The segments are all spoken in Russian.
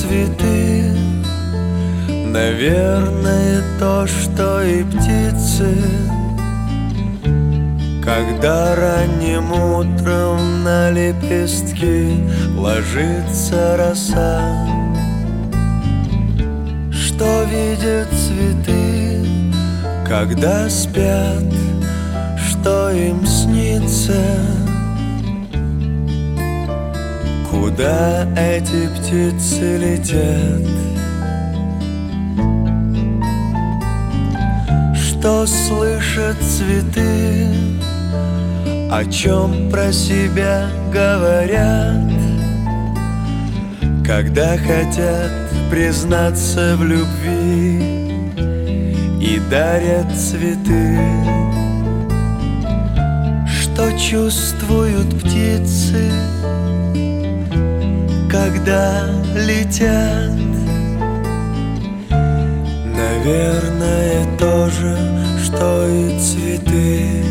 цветы, наверное, то, что и птицы. Когда ранним утром на лепестки ложится роса, что видят цветы, когда спят, что им снится, куда эти птицы летят, что слышат цветы, о чем про себя говорят, когда хотят признаться в любви и дарят цветы. Что чувствуют птицы, когда летят? Наверное, то же, что и цветы.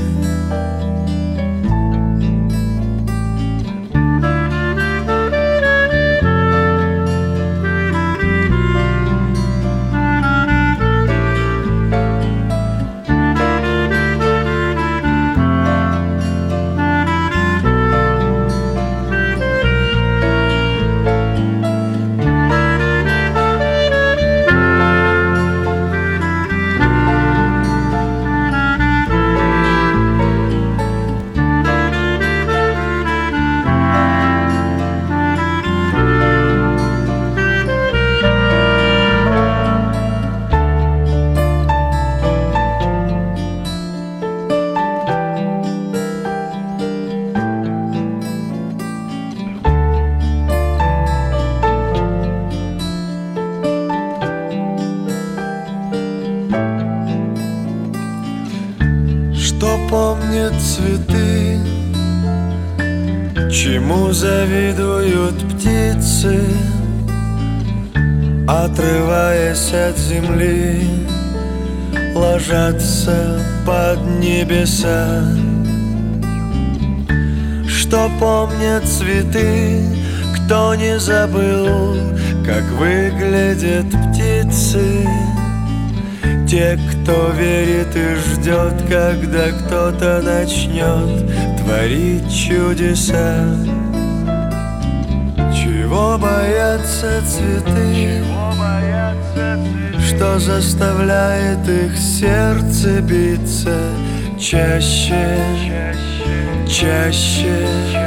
Что помнят цветы, чему завидуют птицы, отрываясь от земли, ложатся под небеса. Что помнят цветы, кто не забыл, как выглядят птицы. Те, кто верит и ждет, когда кто-то начнет творить чудеса. Чего боятся цветы? Что заставляет их сердце биться чаще, чаще?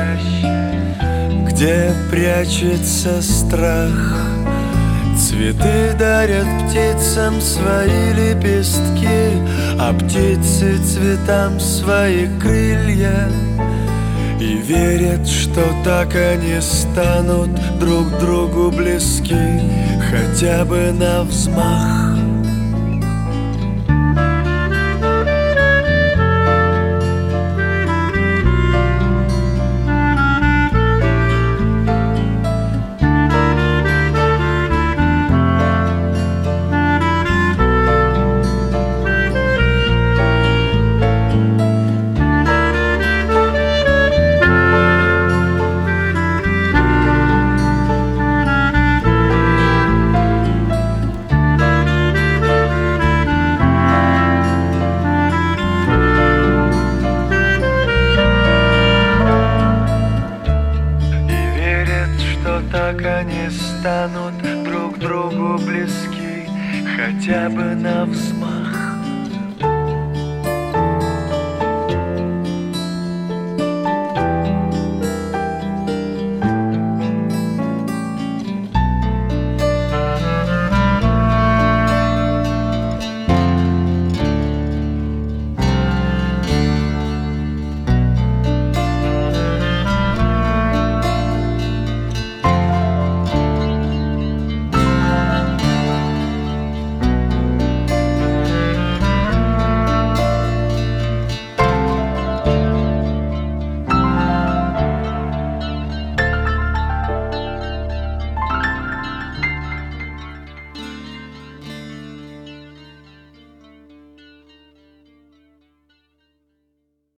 Где прячется страх? Цветы дарят птицам свои лепестки, а птицы цветам свои крылья. И верят, что так они станут друг другу близки, хотя бы на взмах. Так они станут друг другу близки, хотя бы на взмах.